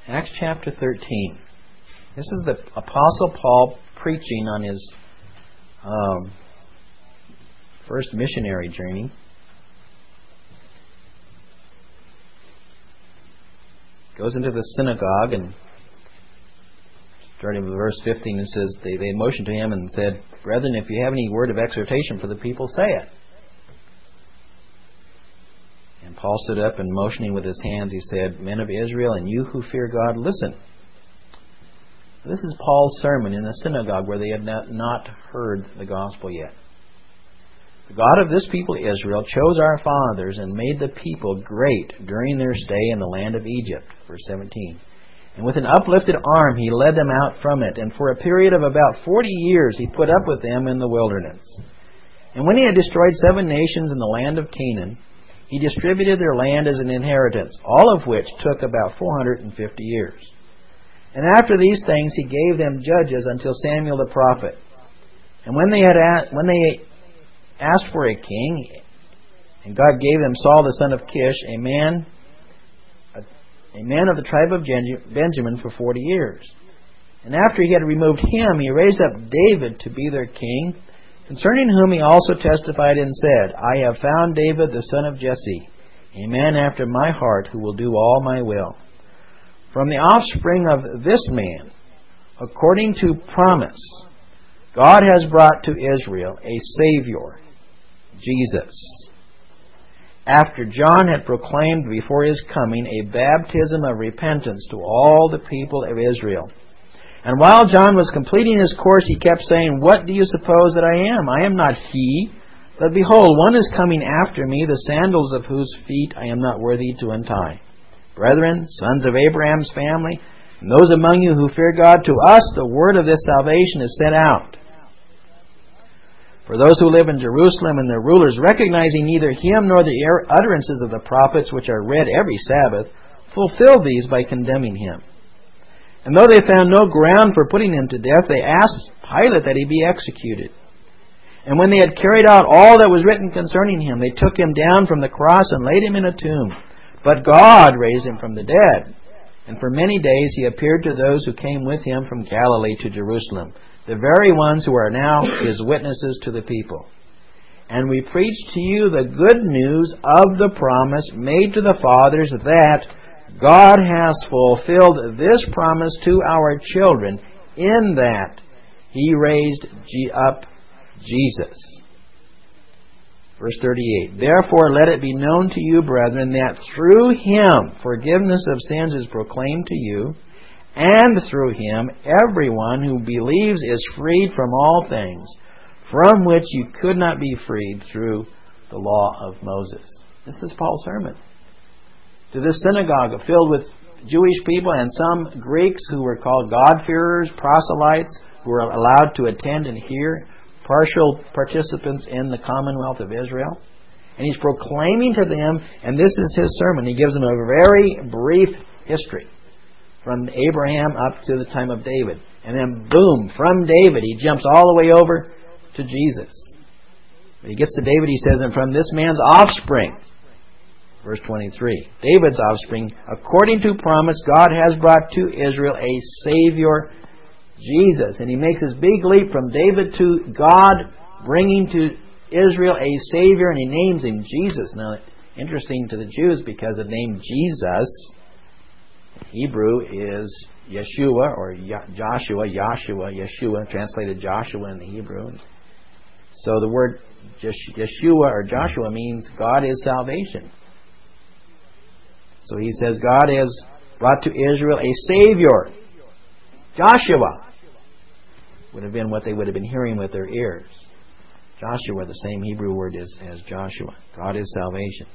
Acts chapter 13. This is the Apostle Paul preaching on his first missionary journey. Goes into the synagogue, and starting with verse 15, it says, they motioned to him and said, "Brethren, if you have any word of exhortation for the people, say it." And Paul stood up, and motioning with his hands, he said, "Men of Israel, and you who fear God, listen." This is Paul's sermon in a synagogue where they had not heard the gospel yet. "The God of this people Israel chose our fathers and made the people great during their stay in the land of Egypt." Verse 17. "And with an uplifted arm he led them out from it, and for a period of about 40 years he put up with them in the wilderness. And when he had destroyed 7 nations in the land of Canaan, he distributed their land as an inheritance, all of which took about 450 years. And after these things he gave them judges until Samuel the prophet. And when they asked for a king, and God gave them Saul the son of Kish, a man of the tribe of Benjamin, for 40 years. And after he had removed him, he raised up David to be their king, concerning whom he also testified and said, I have found David the son of Jesse, a man after my heart, who will do all my will. From the offspring of this man, according to promise, God has brought to Israel a Savior, Jesus. After John had proclaimed before his coming a baptism of repentance to all the people of Israel. And while John was completing his course, he kept saying, What do you suppose that I am? I am not he. But behold, one is coming after me, the sandals of whose feet I am not worthy to untie. Brethren, sons of Abraham's family, and those among you who fear God, to us the word of this salvation is sent out. For those who live in Jerusalem and their rulers, recognizing neither him nor the utterances of the prophets, which are read every Sabbath, fulfill these by condemning him. And though they found no ground for putting him to death, they asked Pilate that he be executed. And when they had carried out all that was written concerning him, they took him down from the cross and laid him in a tomb. But God raised him from the dead. And for many days he appeared to those who came with him from Galilee to Jerusalem, the very ones who are now his witnesses to the people. And we preach to you the good news of the promise made to the fathers, that God has fulfilled this promise to our children, in that he raised up Jesus. Verse 38, Therefore let it be known to you, brethren, that through him forgiveness of sins is proclaimed to you, and through him everyone who believes is freed from all things, from which you could not be freed through the law of Moses. This is Paul's sermon to this synagogue filled with Jewish people and some Greeks who were called God-fearers, proselytes, who were allowed to attend and hear, partial participants in the Commonwealth of Israel. And he's proclaiming to them, and this is his sermon. He gives them a very brief history from Abraham up to the time of David. And then boom, from David he jumps all the way over to Jesus. When he gets to David, he says, and from this man's offspring, verse 23, David's offspring, according to promise, God has brought to Israel a Savior, Jesus. And he makes his big leap from David to God, bringing to Israel a Savior, and he names him Jesus. Now, interesting to the Jews, because the name Jesus, Hebrew, is Yeshua, or Yeshua, translated Joshua in the Hebrew. So the word Yeshua or Joshua means God is salvation. So he says God has brought to Israel a Savior. Joshua would have been what they would have been hearing with their ears. Joshua, the same Hebrew word as Joshua. God is salvation.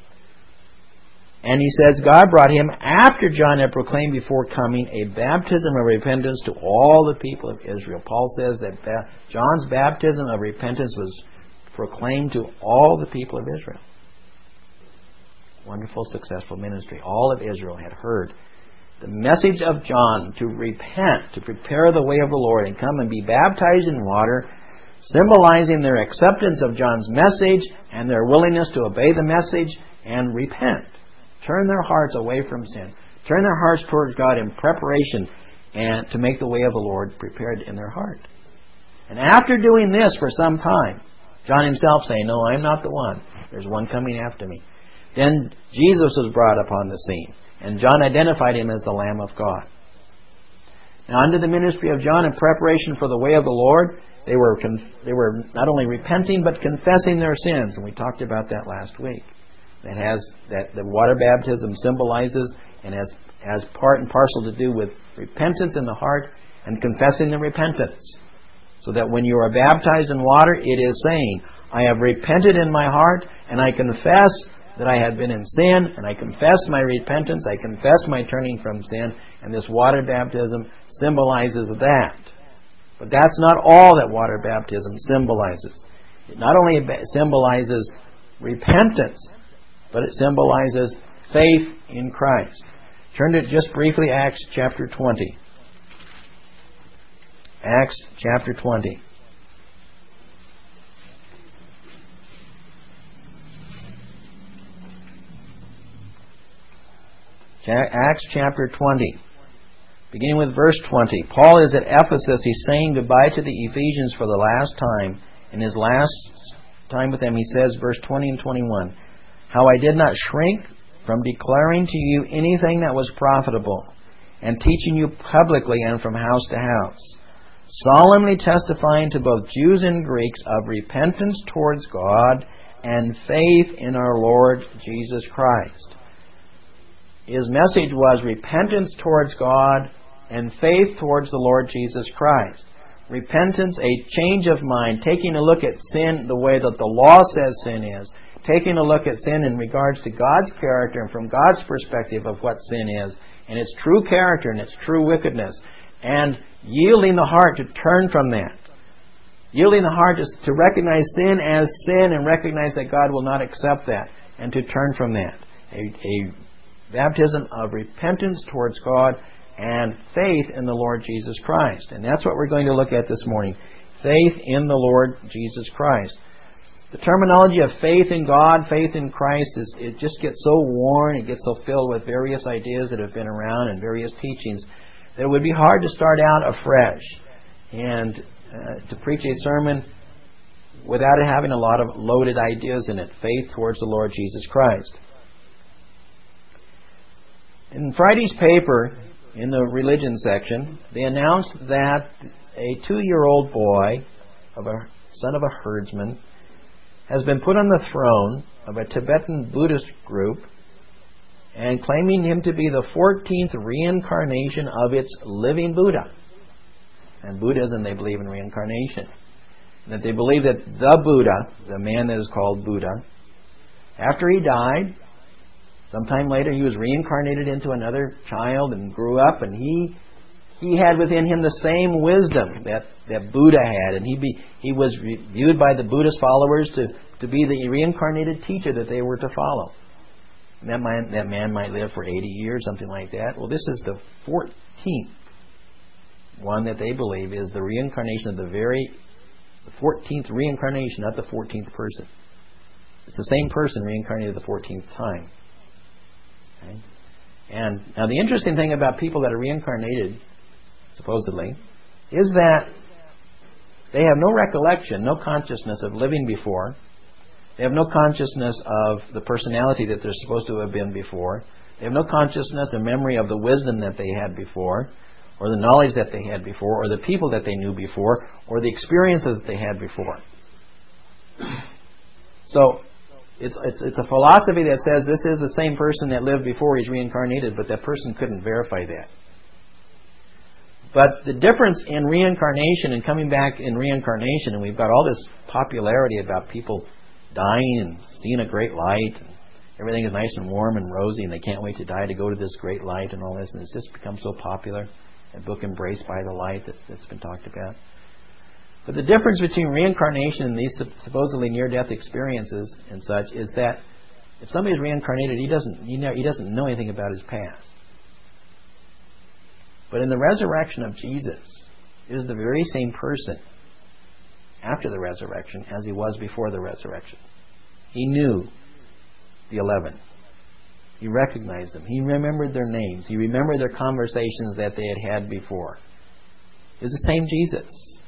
And he says God brought him after John had proclaimed before coming a baptism of repentance to all the people of Israel. Paul says that John's baptism of repentance was proclaimed to all the people of Israel. Wonderful, successful ministry. All of Israel had heard the message of John to repent, to prepare the way of the Lord, and come and be baptized in water, symbolizing their acceptance of John's message and their willingness to obey the message and repent. Turn their hearts away from sin. Turn their hearts towards God in preparation and to make the way of the Lord prepared in their heart. And after doing this for some time, John himself saying, "No, I'm not the one. There's one coming after me." Then Jesus was brought upon the scene, and John identified him as the Lamb of God. Now, under the ministry of John, in preparation for the way of the Lord, they were not only repenting but confessing their sins, and we talked about that last week. That the water baptism symbolizes and has part and parcel to do with repentance in the heart and confessing the repentance. So that when you are baptized in water, it is saying, "I have repented in my heart, and I confess that I have been in sin, and I confess my repentance, I confess my turning from sin," and this water baptism symbolizes that. But that's not all that water baptism symbolizes. It not only symbolizes repentance, but it symbolizes faith in Christ. Turn to just briefly Acts chapter 20. Acts chapter 20. Acts chapter 20. Beginning with verse 20. Paul is at Ephesus. He's saying goodbye to the Ephesians for the last time. In his last time with them, he says, verse 20 and 21, "How I did not shrink from declaring to you anything that was profitable, and teaching you publicly and from house to house, solemnly testifying to both Jews and Greeks of repentance towards God and faith in our Lord Jesus Christ." His message was repentance towards God and faith towards the Lord Jesus Christ. Repentance, a change of mind, taking a look at sin the way that the law says sin is, taking a look at sin in regards to God's character and from God's perspective of what sin is, and its true character and its true wickedness, and yielding the heart to turn from that. Yielding the heart to recognize sin as sin and recognize that God will not accept that, and to turn from that. A baptism of repentance towards God and faith in the Lord Jesus Christ. And that's what we're going to look at this morning. Faith in the Lord Jesus Christ. The terminology of faith in God, faith in Christ, it just gets so worn, it gets so filled with various ideas that have been around and various teachings that it would be hard to start out afresh and to preach a sermon without it having a lot of loaded ideas in it. Faith towards the Lord Jesus Christ. In Friday's paper, in the religion section, they announced that a 2-year-old boy, son of a herdsman, has been put on the throne of a Tibetan Buddhist group and claiming him to be the 14th reincarnation of its living Buddha. And Buddhism, they believe in reincarnation. That they believe that the Buddha, the man that is called Buddha, after he died, sometime later he was reincarnated into another child and grew up, and he had within him the same wisdom that Buddha had, and he was viewed by the Buddhist followers to be the reincarnated teacher that they were to follow. And that man might live for 80 years, something like that. Well, this is the 14th one that they believe is the reincarnation of the 14th reincarnation, not the 14th person. It's the same person reincarnated the 14th time. Okay? And now the interesting thing about people that are reincarnated, supposedly, is that they have no recollection, no consciousness of living before. They have no consciousness of the personality that they're supposed to have been before. They have no consciousness and memory of the wisdom that they had before, or the knowledge that they had before, or the people that they knew before, or the experiences that they had before. So it's a philosophy that says this is the same person that lived before he's reincarnated, but that person couldn't verify that. But the difference in reincarnation and coming back in reincarnation, and we've got all this popularity about people dying and seeing a great light, and everything is nice and warm and rosy, and they can't wait to die to go to this great light and all this, and it's just become so popular. A book, Embraced by the Light, that's been talked about. But the difference between reincarnation and these supposedly near-death experiences and such is that if somebody is reincarnated, he doesn't know anything about his past. But in the resurrection of Jesus, it is the very same person after the resurrection as he was before the resurrection. He knew the 11. He recognized them. He remembered their names. He remembered their conversations that they had had before. It was the same Jesus.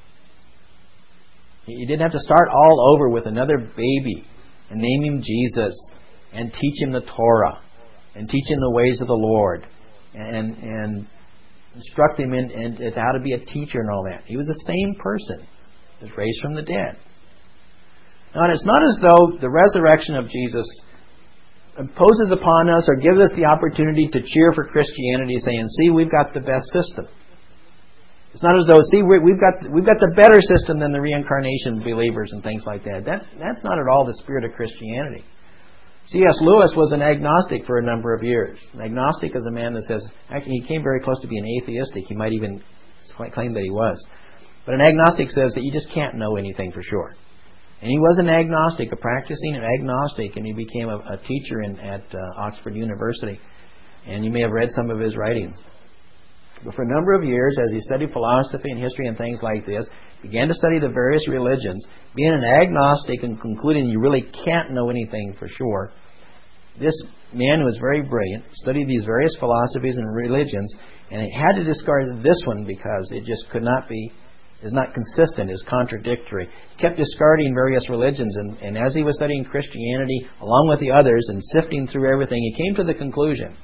He didn't have to start all over with another baby and name him Jesus and teach him the Torah and teach him the ways of the Lord and instruct him in how to be a teacher and all that. He was the same person that was raised from the dead. Now, and it's not as though the resurrection of Jesus imposes upon us or gives us the opportunity to cheer for Christianity, saying, "See, we've got the best system." It's not as though, "See, we've got the better system than the reincarnation believers," and things like that. That's not at all the spirit of Christianity. C.S. Lewis was an agnostic for a number of years. An agnostic is a man that says, actually, he came very close to being atheistic. He might even claim that he was. But an agnostic says that you just can't know anything for sure. And he was an agnostic, a practicing agnostic, and he became a teacher at Oxford University. And you may have read some of his writings. But for a number of years, as he studied philosophy and history and things like this, began to study the various religions, being an agnostic and concluding you really can't know anything for sure, this man who was very brilliant studied these various philosophies and religions, and he had to discard this one because it just could not be, is not consistent, is contradictory. He kept discarding various religions, and as he was studying Christianity along with the others and sifting through everything, he came to the conclusion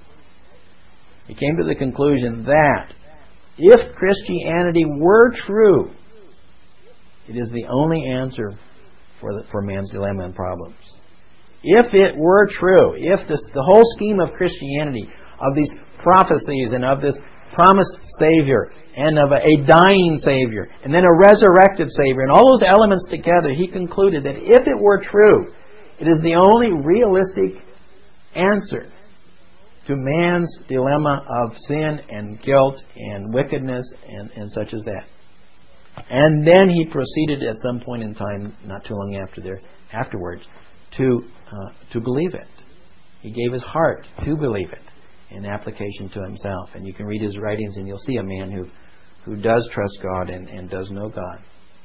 that if Christianity were true, it is the only answer for man's dilemma and problems. If it were true, if the whole scheme of Christianity, of these prophecies and of this promised Savior and of a dying Savior and then a resurrected Savior and all those elements together, he concluded that if it were true, it is the only realistic answer to man's dilemma of sin and guilt and wickedness and such as that. And then he proceeded at some point in time, not too long afterwards, to believe it. He gave his heart to believe it in application to himself. And you can read his writings and you'll see a man who does trust God and does know God.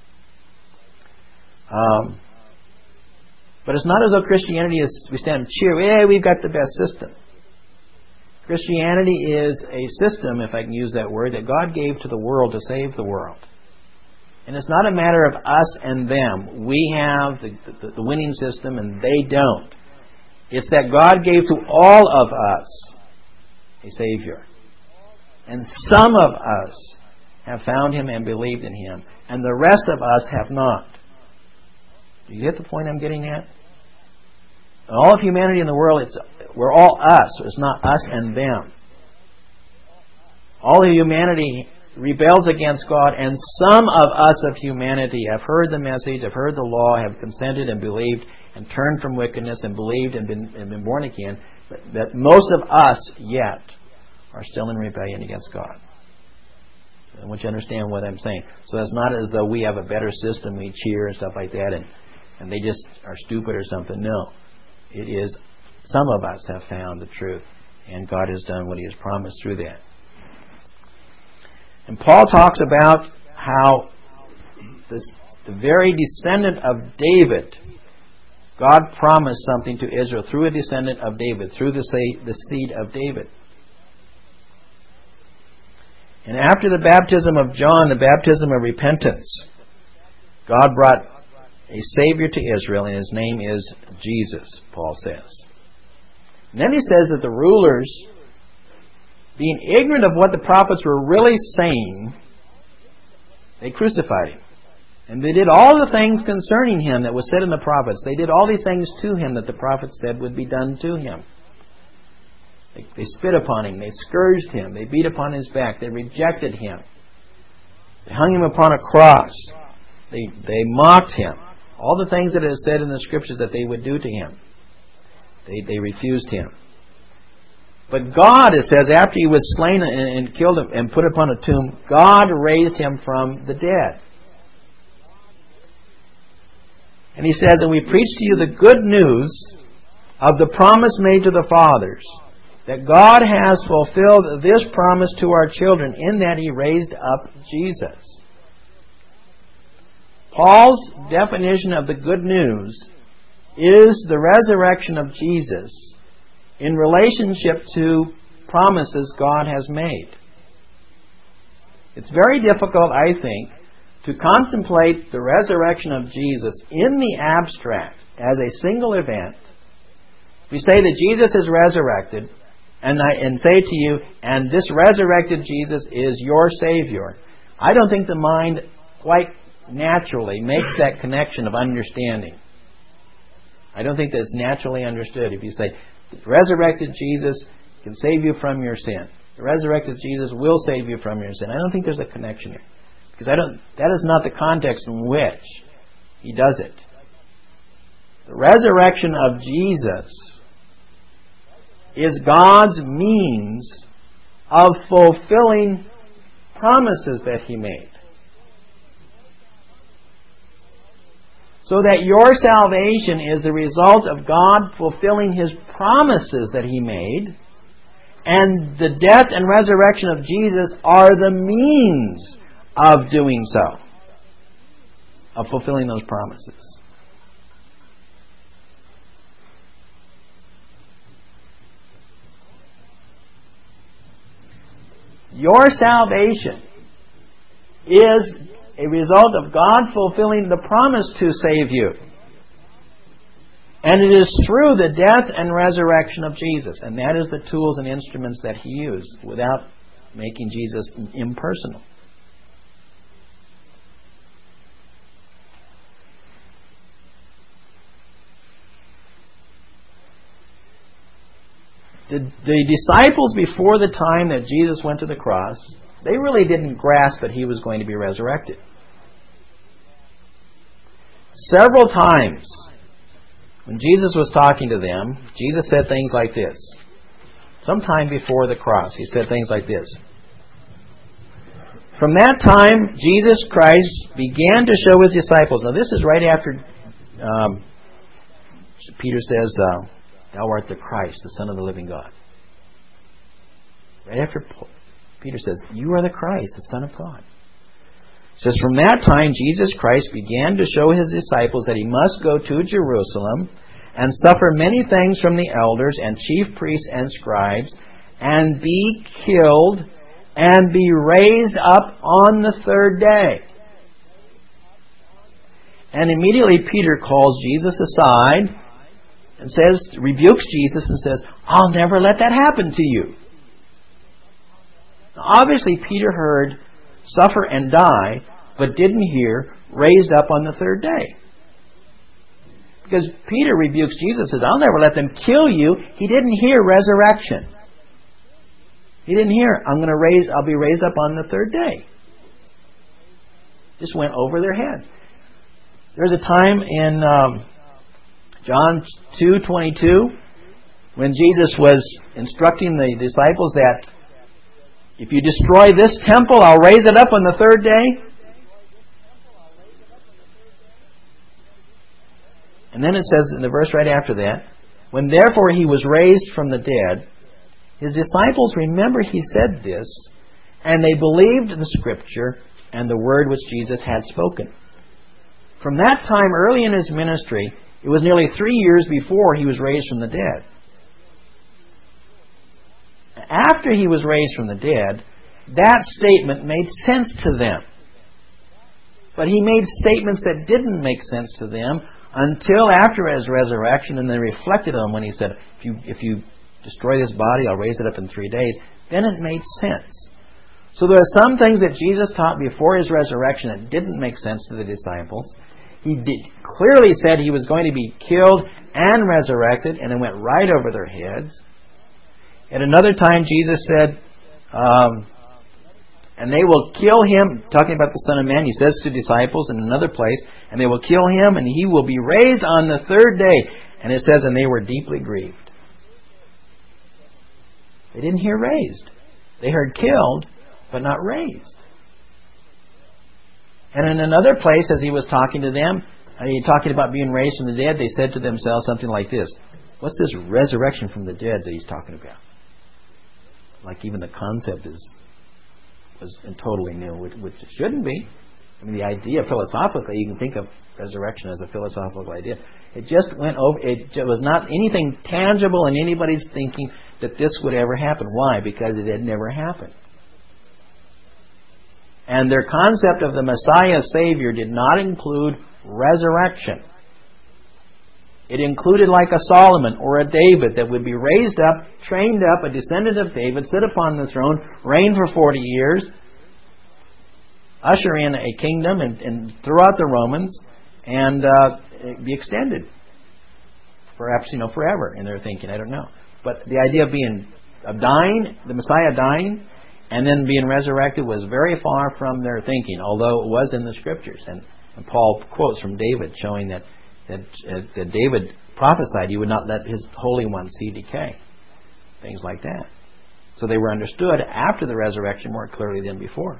But it's not as though Christianity is, we stand and cheer, "Hey, we've got the best system." Christianity is a system, if I can use that word, that God gave to the world to save the world. And it's not a matter of us and them. We have the winning system and they don't. It's that God gave to all of us a Savior. And some of us have found Him and believed in Him. And the rest of us have not. Do you get the point I'm getting at? All of humanity in the world, we're all us. It's not us and them. All of humanity rebels against God, and some of us of humanity have heard the message, have heard the law, have consented and believed, and turned from wickedness and believed and been born again. But most of us yet are still in rebellion against God. I want you to understand what I'm saying. So it's not as though we have a better system, we cheer and stuff like that, and they just are stupid or something. No. It is, some of us have found the truth, and God has done what He has promised through that. And Paul talks about how the very descendant of David, God promised something to Israel through a descendant of David, through the seed of David. And after the baptism of John, the baptism of repentance, God brought a Savior to Israel, and His name is Jesus, Paul says. And then he says that the rulers, being ignorant of what the prophets were really saying, they crucified Him. And they did all the things concerning Him that was said in the prophets. They did all these things to Him that the prophets said would be done to Him. They spit upon Him. They scourged Him. They beat upon His back. They rejected Him. They hung Him upon a cross. They mocked Him. All the things that it is said in the Scriptures that they would do to Him. They refused Him. But God, it says, after He was slain and killed Him and put upon a tomb, God raised Him from the dead. And He says, and we preach to you the good news of the promise made to the fathers, that God has fulfilled this promise to our children in that He raised up Jesus. Paul's definition of the good news is the resurrection of Jesus in relationship to promises God has made. It's very difficult, I think, to contemplate the resurrection of Jesus in the abstract as a single event. We say that Jesus is resurrected, and say to you, and this resurrected Jesus is your Savior. I don't think the mind quite naturally makes that connection of understanding. I don't think that's naturally understood. If you say, the resurrected Jesus can save you from your sin. The resurrected Jesus will save you from your sin. I don't think there's a connection here. Because that is not the context in which He does it. The resurrection of Jesus is God's means of fulfilling promises that He made. So that your salvation is the result of God fulfilling His promises that He made, and the death and resurrection of Jesus are the means of doing so, of fulfilling those promises. Your salvation is a result of God fulfilling the promise to save you. And it is through the death and resurrection of Jesus. And that is the tools and instruments that He used without making Jesus impersonal. The disciples, before the time that Jesus went to the cross, they really didn't grasp that He was going to be resurrected. Several times, when Jesus was talking to them, Jesus said things like this. Sometime before the cross, He said things like this. From that time, Jesus Christ began to show His disciples. Now this is right after Peter says, Thou art the Christ, the Son of the living God. Right after Peter says, You are the Christ, the Son of God. It says, From that time Jesus Christ began to show His disciples that He must go to Jerusalem and suffer many things from the elders and chief priests and scribes, and be killed and be raised up on the third day. And immediately Peter calls Jesus aside and rebukes Jesus and says, I'll never let that happen to you. Now, obviously Peter heard suffer and die, but didn't hear raised up on the third day. Because Peter rebukes Jesus and says, I'll never let them kill you. He didn't hear resurrection. He didn't hear, I'll be raised up on the third day. Just went over their heads. There's a time in John 2:22 when Jesus was instructing the disciples that if you destroy this temple, I'll raise it up on the third day. And then it says in the verse right after that, when therefore He was raised from the dead, His disciples remembered He said this, and they believed the Scripture and the word which Jesus had spoken. From that time, early in His ministry, it was nearly 3 years before He was raised from the dead. After He was raised from the dead, that statement made sense to them. But He made statements that didn't make sense to them until after His resurrection, and they reflected on when He said, if you destroy this body, I'll raise it up in 3 days. Then it made sense. So there are some things that Jesus taught before His resurrection that didn't make sense to the disciples. He clearly said He was going to be killed and resurrected, and it went right over their heads. At another time, Jesus said, and they will kill Him, talking about the Son of Man, He says to disciples in another place, and they will kill Him, and He will be raised on the third day. And it says, and they were deeply grieved. They didn't hear raised. They heard killed, but not raised. And in another place, as He was talking to them, talking about being raised from the dead, they said to themselves something like this. What's this resurrection from the dead that He's talking about? Like even the concept was totally new, which it shouldn't be. I mean, the idea philosophically, you can think of resurrection as a philosophical idea. It just went over. It was not anything tangible in anybody's thinking that this would ever happen. Why? Because it had never happened. And their concept of the Messiah Savior did not include resurrection. It included like a Solomon or a David that would be raised up, trained up, a descendant of David, sit upon the throne, reign for 40 years, usher in a kingdom and throw out the Romans, and be extended. Perhaps, forever in their thinking, I don't know. But the idea of dying, the Messiah dying, and then being resurrected was very far from their thinking, although it was in the Scriptures. And Paul quotes from David showing that David prophesied he would not let his Holy One see decay. Things like that. So they were understood after the resurrection more clearly than before.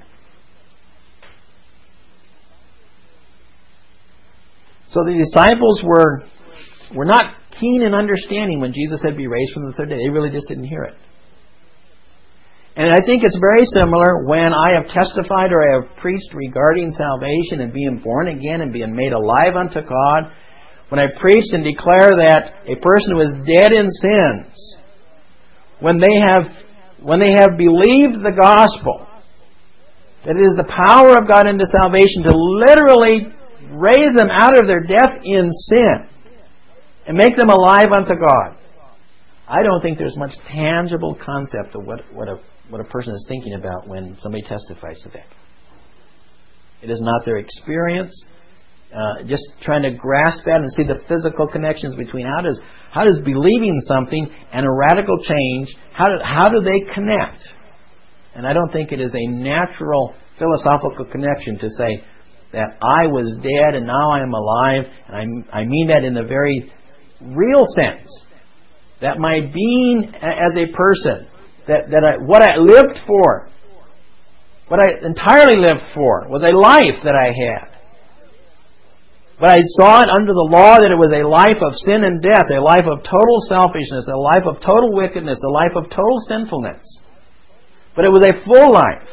So the disciples were not keen in understanding when Jesus said be raised from the third day. They really just didn't hear it. And I think it's very similar when I have testified or I have preached regarding salvation and being born again and being made alive unto God. When I preach and declare that a person who is dead in sins, when they have believed the gospel, that it is the power of God into salvation to literally raise them out of their death in sin and make them alive unto God. I don't think there's much tangible concept of what a person is thinking about when somebody testifies to that. It is not their experience. Just trying to grasp that and see the physical connections between how does believing something and a radical change, how do they connect? And I don't think it is a natural philosophical connection to say that I was dead and now I am alive, and I mean that in the very real sense. That my being as a person, what I lived for, what I entirely lived for, was a life that I had. But I saw it under the law that it was a life of sin and death, a life of total selfishness, a life of total wickedness, a life of total sinfulness. But it was a full life.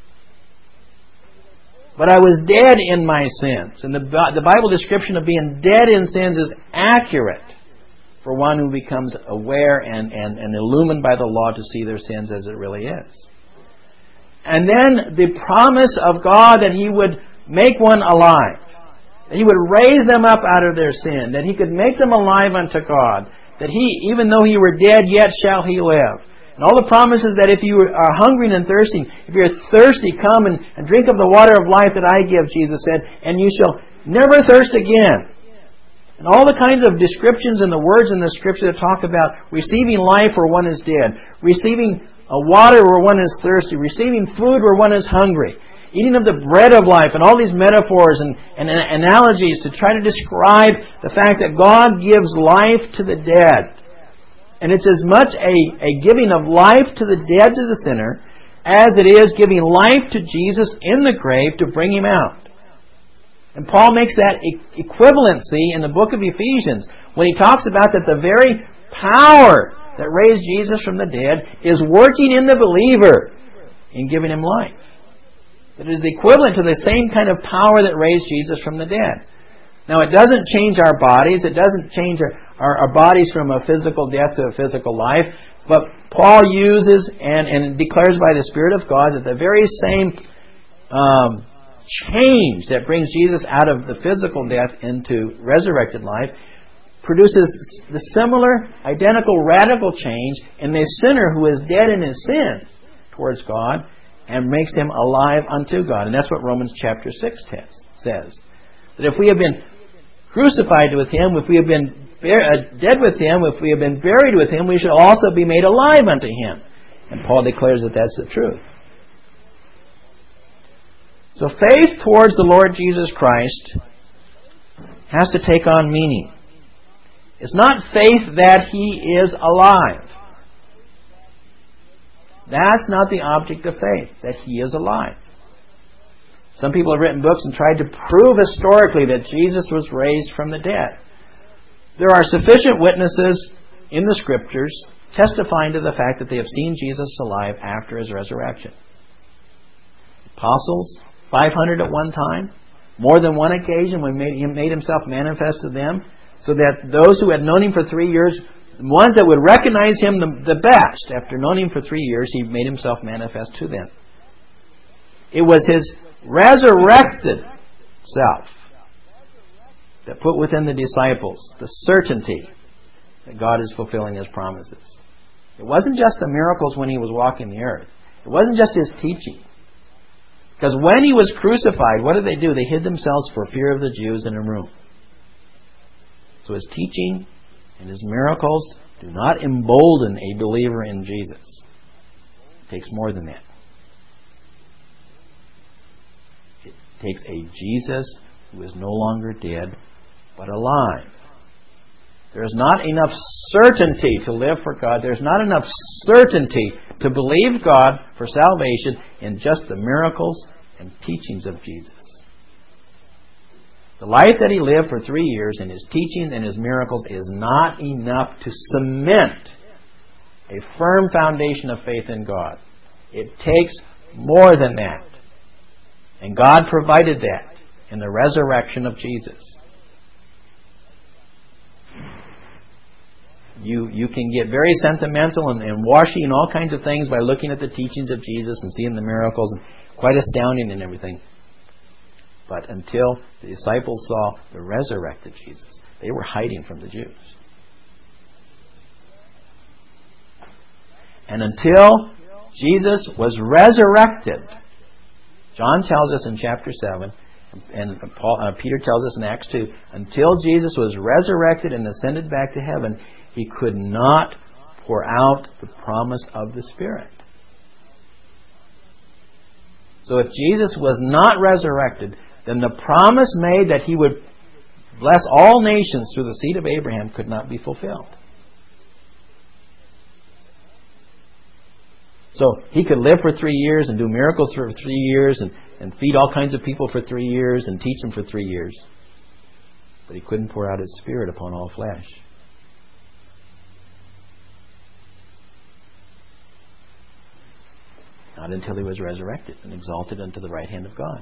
But I was dead in my sins. And the Bible description of being dead in sins is accurate for one who becomes aware and illumined by the law to see their sins as it really is. And then the promise of God that He would make one alive, that He would raise them up out of their sin, that He could make them alive unto God, that He, even though He were dead, yet shall He live. And all the promises that if you are hungry and thirsty, if you're thirsty, come and drink of the water of life that I give, Jesus said, and you shall never thirst again. And all the kinds of descriptions and the words in the Scripture that talk about receiving life where one is dead, receiving water where one is thirsty, receiving food where one is hungry, eating of the bread of life, and all these metaphors and analogies to try to describe the fact that God gives life to the dead. And it's as much a giving of life to the dead, to the sinner, as it is giving life to Jesus in the grave to bring Him out. And Paul makes that equivalency in the book of Ephesians when he talks about that the very power that raised Jesus from the dead is working in the believer in giving him life. That it is equivalent to the same kind of power that raised Jesus from the dead. Now, it doesn't change our bodies. It doesn't change our bodies from a physical death to a physical life. But Paul uses and declares by the Spirit of God that the very same change that brings Jesus out of the physical death into resurrected life produces the similar, identical, radical change in the sinner who is dead in his sins towards God and makes him alive unto God. And that's what Romans chapter 6 says. That if we have been crucified with Him, if we have been dead with Him, if we have been buried with Him, we shall also be made alive unto Him. And Paul declares that that's the truth. So faith towards the Lord Jesus Christ has to take on meaning. It's not faith that He is alive. That's not the object of faith, that He is alive. Some people have written books and tried to prove historically that Jesus was raised from the dead. There are sufficient witnesses in the Scriptures testifying to the fact that they have seen Jesus alive after His resurrection. Apostles, 500 at one time. More than one occasion when He made Himself manifest to them. So that those who had known Him for 3 years, the ones that would recognize Him the best, after knowing Him for 3 years, He made Himself manifest to them. It was His resurrected self that put within the disciples the certainty that God is fulfilling His promises. It wasn't just the miracles when He was walking the earth. It wasn't just His teaching. Because when He was crucified, what did they do? They hid themselves for fear of the Jews in a room. So His teaching and His miracles do not embolden a believer in Jesus. It takes more than that. It takes a Jesus who is no longer dead, but alive. There's not enough certainty to live for God. There's not enough certainty to believe God for salvation in just the miracles and teachings of Jesus. The life that He lived for 3 years in His teachings and His miracles is not enough to cement a firm foundation of faith in God. It takes more than that. And God provided that in the resurrection of Jesus. You can get very sentimental and washy and all kinds of things by looking at the teachings of Jesus and seeing the miracles, and quite astounding and everything. But until the disciples saw the resurrected Jesus, they were hiding from the Jews. And until Jesus was resurrected, John tells us in chapter 7, and Peter tells us in Acts 2, until Jesus was resurrected and ascended back to heaven, He could not pour out the promise of the Spirit. So if Jesus was not resurrected, then the promise made that He would bless all nations through the seed of Abraham could not be fulfilled. So He could live for 3 years and do miracles for 3 years and feed all kinds of people for 3 years and teach them for 3 years. But He couldn't pour out His Spirit upon all flesh. Not until He was resurrected and exalted unto the right hand of God.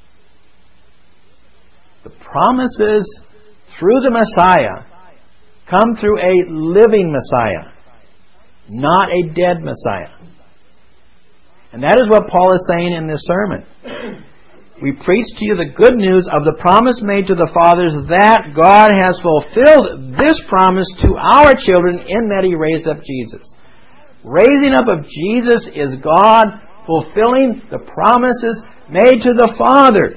The promises through the Messiah come through a living Messiah, not a dead Messiah. And that is what Paul is saying in this sermon. We preach to you the good news of the promise made to the fathers, that God has fulfilled this promise to our children in that He raised up Jesus. Raising up of Jesus is God fulfilling the promises made to the fathers.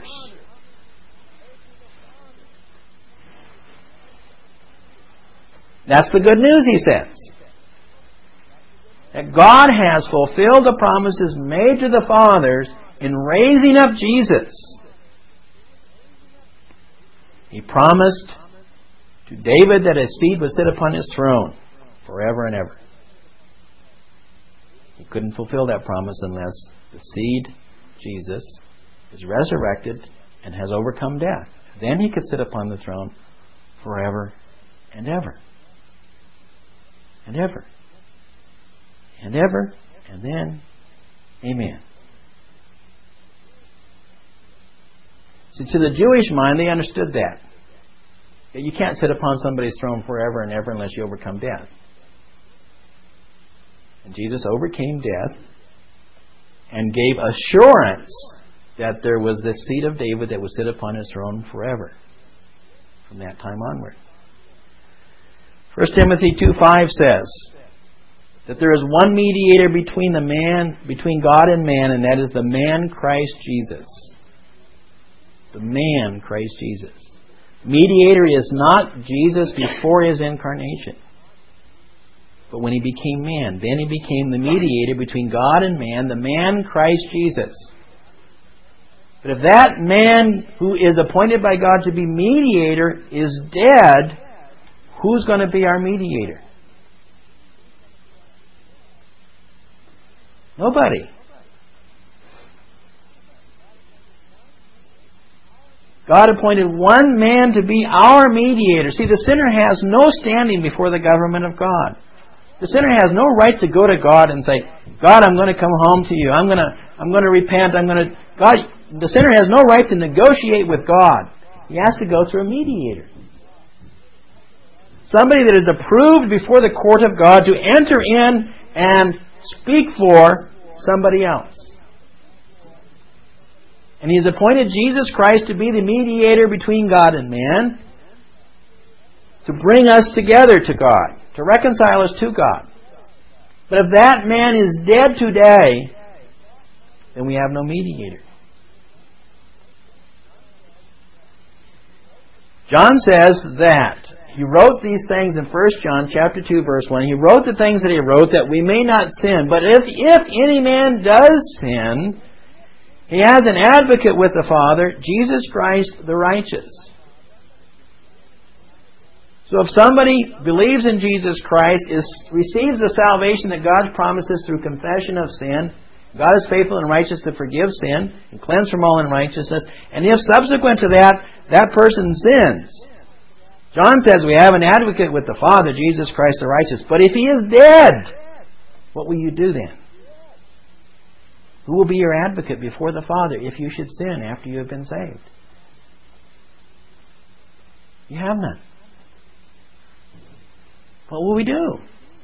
That's the good news, he says. That God has fulfilled the promises made to the fathers in raising up Jesus. He promised to David that his seed would sit upon his throne forever and ever. He couldn't fulfill that promise unless the seed, Jesus, is resurrected and has overcome death. Then He could sit upon the throne forever and ever. And ever. And ever. And then, amen. See, to the Jewish mind, they understood that. That you can't sit upon somebody's throne forever and ever unless you overcome death. And Jesus overcame death and gave assurance that there was this seed of David that would sit upon His throne forever from that time onward. 1 Timothy 2:5 says that there is one mediator between God and man, and that is the man Christ Jesus. The man Christ Jesus. Mediator is not Jesus before His incarnation. But when He became man, then He became the mediator between God and man, the man Christ Jesus. But if that man who is appointed by God to be mediator is dead, who's going to be our mediator? Nobody. God appointed one man to be our mediator. See, the sinner has no standing before the government of God. The sinner has no right to go to God and say, God, I'm going to come home to you. I'm going to repent. God, the sinner has no right to negotiate with God. He has to go through a mediator. Somebody that is approved before the court of God to enter in and speak for somebody else. And He's appointed Jesus Christ to be the mediator between God and man, to bring us together to God, to reconcile us to God. But if that man is dead today, then we have no mediator. John says that he wrote these things in 1 John chapter 2, verse 1. He wrote the things that he wrote that we may not sin. But if any man does sin, he has an advocate with the Father, Jesus Christ the righteous. So if somebody believes in Jesus Christ, receives the salvation that God promises through confession of sin, God is faithful and righteous to forgive sin and cleanse from all unrighteousness. And if subsequent to that person sins, John says we have an advocate with the Father, Jesus Christ the righteous. But if he is dead, what will you do then? Who will be your advocate before the Father if you should sin after you have been saved? You have none. What will we do?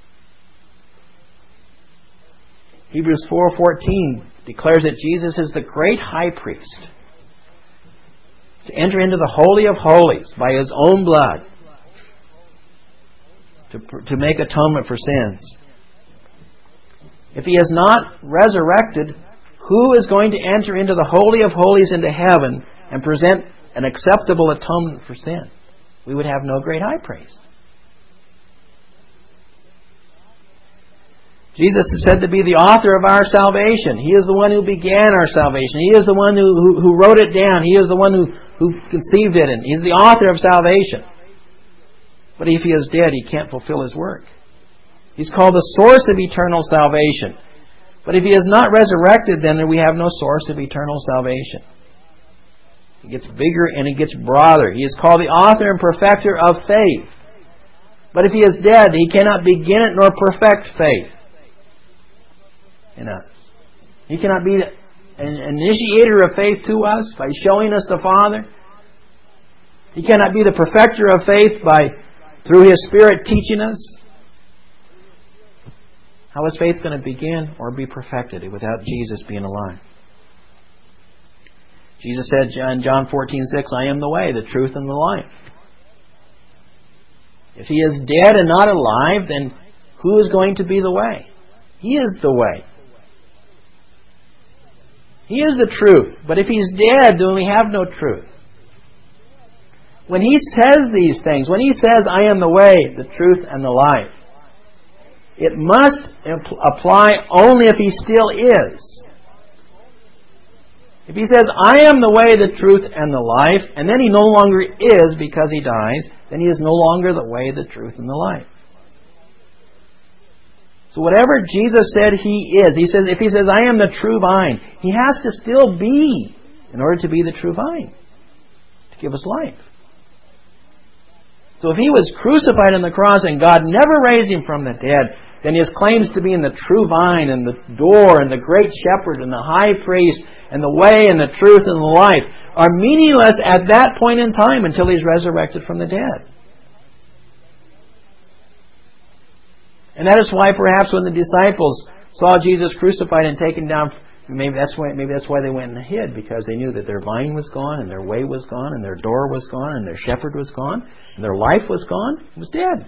Hebrews 4:14 declares that Jesus is the great high priest to enter into the Holy of Holies by His own blood to make atonement for sins. If He is not resurrected, who is going to enter into the Holy of Holies into heaven and present an acceptable atonement for sin? We would have no great high priest. Jesus is said to be the author of our salvation. He is the one who began our salvation. He is the one who wrote it down. He is the one who conceived it. And He's the author of salvation. But if He is dead, He can't fulfill His work. He's called the source of eternal salvation. But if He is not resurrected, then we have no source of eternal salvation. It gets bigger and it gets broader. He is called the author and perfecter of faith. But if He is dead, He cannot begin it nor perfect faith in us. He cannot be an initiator of faith to us by showing us the Father. He cannot be the perfecter of faith through His Spirit teaching us. How is faith going to begin or be perfected without Jesus being alive? Jesus said in John 14:6, I am the way, the truth, and the life. If He is dead and not alive, then who is going to be the way? He is the way. He is the truth. But if He's dead, then we have no truth. When He says these things, when He says, I am the way, the truth, and the life, it must apply only if He still is. If He says, I am the way, the truth, and the life, and then He no longer is because He dies, then He is no longer the way, the truth, and the life. So whatever Jesus said He is, if He says, I am the true vine, He has to still be in order to be the true vine, to give us life. So if He was crucified on the cross and God never raised Him from the dead, then His claims to being the true vine and the door and the great shepherd and the high priest and the way and the truth and the life are meaningless at that point in time until He's resurrected from the dead. And that is why perhaps when the disciples saw Jesus crucified and taken down, maybe that's why they went and hid, because they knew that their vine was gone and their way was gone and their door was gone and their shepherd was gone and their life was gone. It was dead.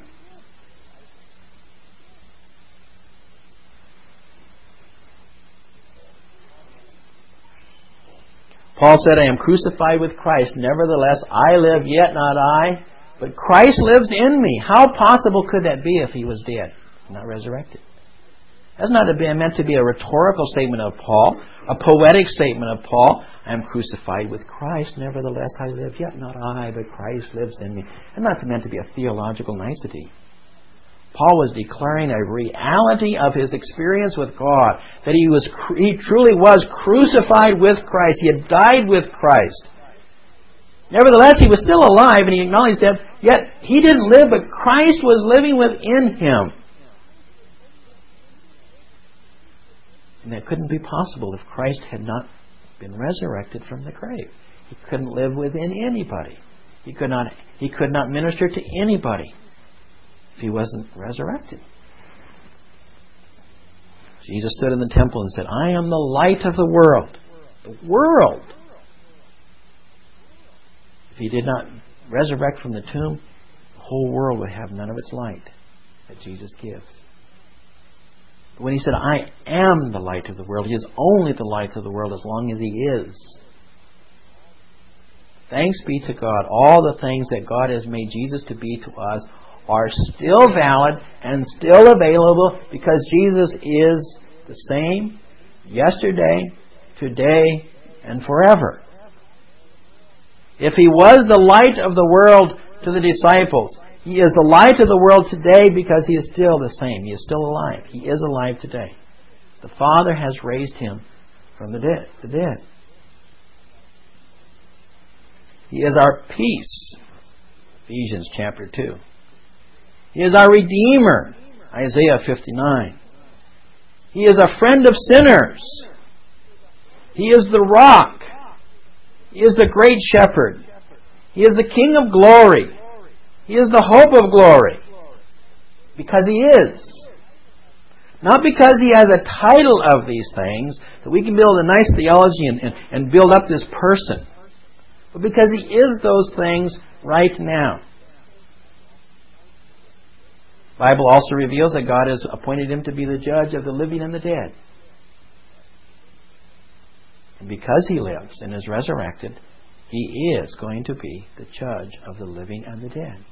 Paul said, I am crucified with Christ. Nevertheless, I live, yet not I, but Christ lives in me. How possible could that be if He was dead, not resurrected? That's not meant to be a rhetorical statement of Paul, a poetic statement of Paul. I am crucified with Christ. Nevertheless, I live, yet not I, but Christ lives in me. It's not meant to be a theological nicety. Paul was declaring a reality of his experience with God, that he truly was crucified with Christ. He had died with Christ. Nevertheless, he was still alive, and he acknowledged that, yet he didn't live, but Christ was living within him. And that couldn't be possible if Christ had not been resurrected from the grave. He couldn't live within anybody. He could not minister to anybody if he wasn't resurrected. Jesus stood in the temple and said, I am the light of the world. The world. If he did not resurrect from the tomb, the whole world would have none of its light that Jesus gives. But when he said, I am the light of the world, he is only the light of the world as long as he is. Thanks be to God. All the things that God has made Jesus to be to us are still valid and still available because Jesus is the same yesterday, today, and forever. If he was the light of the world to the disciples, he is the light of the world today because he is still the same. He is still alive. He is alive today. The Father has raised him from the dead. He is our peace. Ephesians chapter 2. He is our Redeemer. Isaiah 59. He is a friend of sinners. He is the rock. He is the great shepherd. He is the King of glory. He is the hope of glory. Because he is. Not because he has a title of these things, that we can build a nice theology and build up this person. But because he is those things right now. The Bible also reveals that God has appointed him to be the judge of the living and the dead. And because he lives and is resurrected, he is going to be the judge of the living and the dead.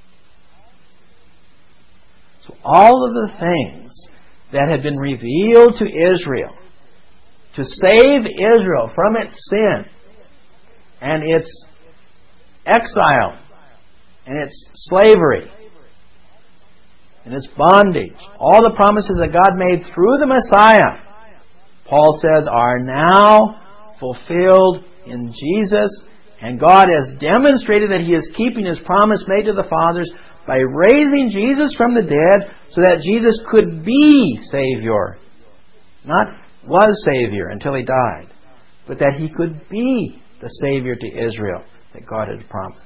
So all of the things that had been revealed to Israel to save Israel from its sin and its exile and its slavery and its bondage, all the promises that God made through the Messiah, Paul says, are now fulfilled in Jesus, and God has demonstrated that he is keeping his promise made to the fathers by raising Jesus from the dead so that Jesus could be Savior. Not was Savior until he died, but that he could be the Savior to Israel that God had promised.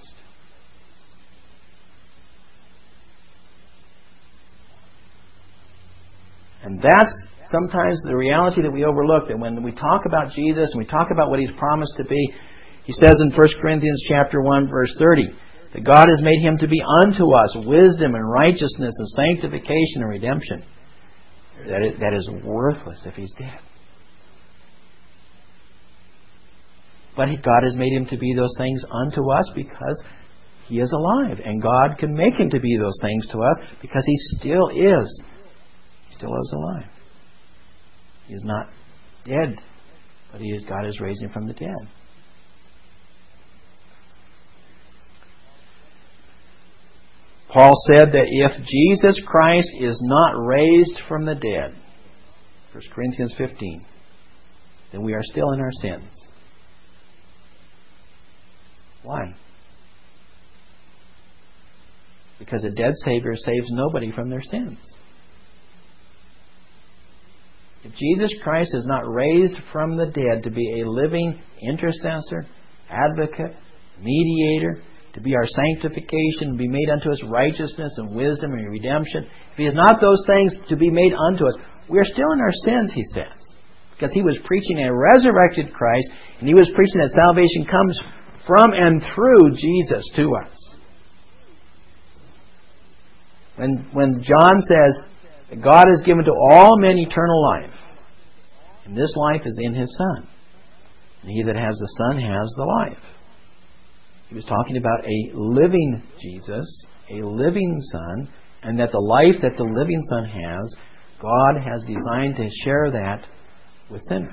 And that's sometimes the reality that we overlook, that when we talk about Jesus and we talk about what he's promised to be, he says in 1 Corinthians chapter 1, verse 30, that God has made him to be unto us wisdom and righteousness and sanctification and redemption. That is worthless if he's dead. But God has made him to be those things unto us because he is alive. And God can make him to be those things to us because he still is. He still is alive. He is not dead, but God has raised him from the dead. Paul said that if Jesus Christ is not raised from the dead, 1 Corinthians 15, then we are still in our sins. Why? Because a dead Savior saves nobody from their sins. If Jesus Christ is not raised from the dead to be a living intercessor, advocate, mediator, to be our sanctification, be made unto us righteousness and wisdom and redemption, if he is not those things to be made unto us, we are still in our sins, he says. Because he was preaching a resurrected Christ, and he was preaching that salvation comes from and through Jesus to us. When John says that God has given to all men eternal life, and this life is in his Son, and he that has the Son has the life. He was talking about a living Jesus, a living Son, and that the life that the living Son has, God has designed to share that with sinners.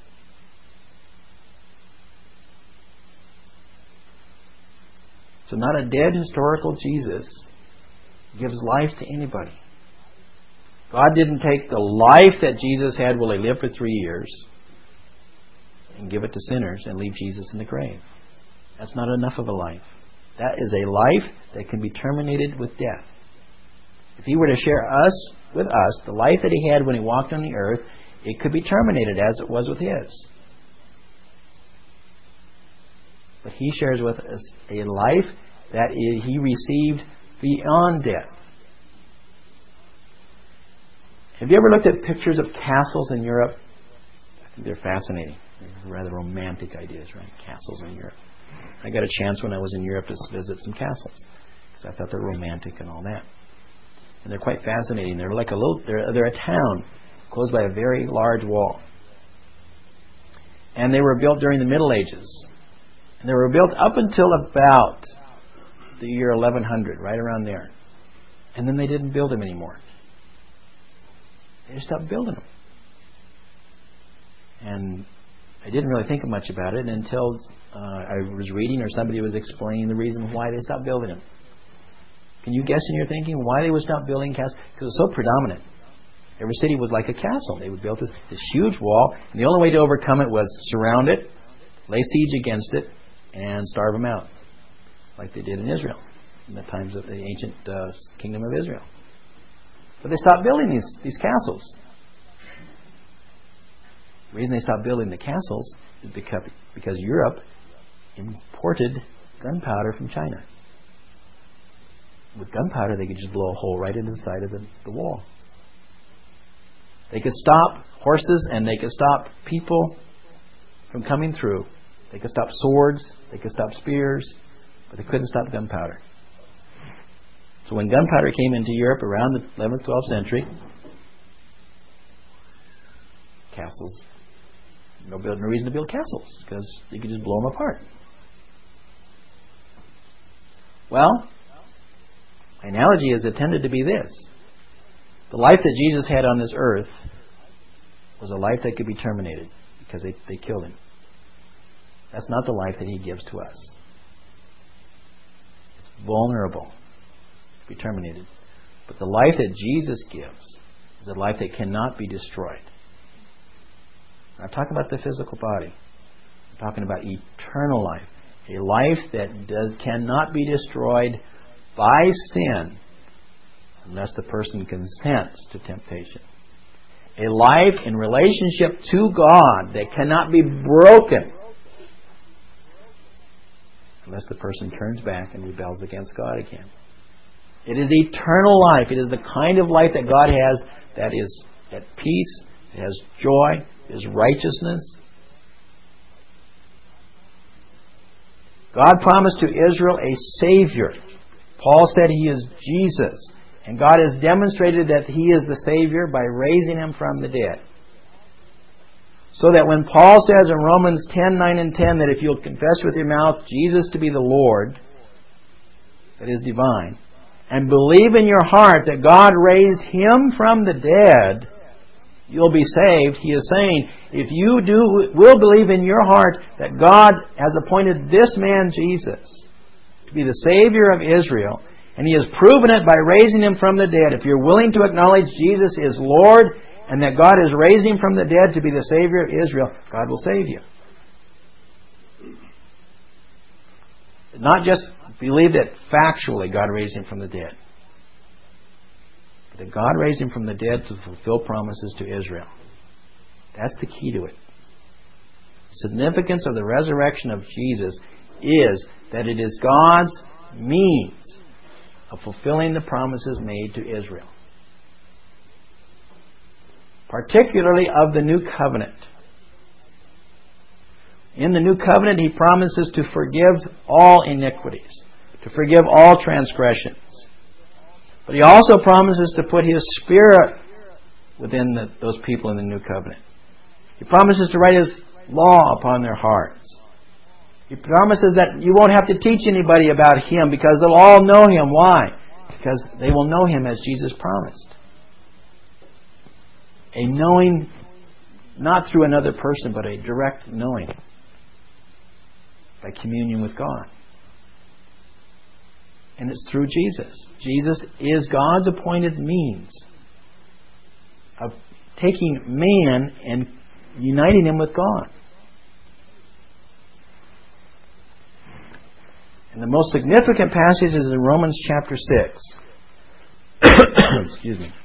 So not a dead historical Jesus gives life to anybody. God didn't take the life that Jesus had while he lived for 3 years and give it to sinners and leave Jesus in the grave. That's not enough of a life. That is a life that can be terminated with death. If he were to share with us the life that he had when he walked on the earth, it could be terminated as it was with his. But He shares with us a life that He received beyond death. Have you ever looked at pictures of castles in Europe? I think they're fascinating. They're rather romantic ideas, right? Castles in Europe. I got a chance when I was in Europe to visit some castles because I thought they're romantic and all that. And they're quite fascinating. They're like they're a town closed by a very large wall. And they were built during the Middle Ages. And they were built up until about the year 1100, right around there. And then they didn't build them anymore. They just stopped building them. And I didn't really think much about it until I was reading or somebody was explaining the reason why they stopped building them. Can you guess in your thinking why they would stop building castles? Because it was so predominant. Every city was like a castle. They would build this huge wall, and the only way to overcome it was surround it, lay siege against it, and starve them out, like they did in Israel in the times of the ancient kingdom of Israel. But they stopped building these castles. The reason they stopped building the castles is because Europe imported gunpowder from China. With gunpowder, they could just blow a hole right into the side of the wall. They could stop horses and they could stop people from coming through. They could stop swords, they could stop spears, but they couldn't stop gunpowder. So when gunpowder came into Europe around the 11th, 12th century, castles, no reason to build castles because you could just blow them apart. Well, my analogy is intended to be this. The life that Jesus had on this earth was a life that could be terminated because they killed Him. That's not the life that He gives to us. It's vulnerable to be terminated. But the life that Jesus gives is a life that cannot be destroyed. I'm talking about the physical body. I'm talking about eternal life. A life that cannot be destroyed by sin unless the person consents to temptation. A life in relationship to God that cannot be broken unless the person turns back and rebels against God again. It is eternal life. It is the kind of life that God has that is at peace, it has joy, it is righteousness. God promised to Israel a Savior. Paul said He is Jesus. And God has demonstrated that He is the Savior by raising Him from the dead. So that when Paul says in Romans 10, 9 and 10 that if you'll confess with your mouth Jesus to be the Lord, that is divine, and believe in your heart that God raised Him from the dead, you'll be saved. He is saying, if you will believe in your heart that God has appointed this man Jesus to be the Savior of Israel, and He has proven it by raising Him from the dead. If you're willing to acknowledge Jesus is Lord and that God is raising Him from the dead to be the Savior of Israel, God will save you. Not just believe that factually God raised Him from the dead, but that God raised Him from the dead to fulfill promises to Israel. That's the key to it. The significance of the resurrection of Jesus is that it is God's means of fulfilling the promises made to Israel, particularly of the new covenant. In the new covenant, He promises to forgive all iniquities, to forgive all transgressions. But He also promises to put His Spirit within those people in the new covenant. He promises to write His law upon their hearts. He promises that you won't have to teach anybody about Him because they'll all know Him. Why? Because they will know Him as Jesus promised. A knowing not through another person, but a direct knowing by communion with God. And it's through Jesus. Jesus is God's appointed means of taking man and uniting him with God. And the most significant passage is in Romans chapter 6. Excuse me.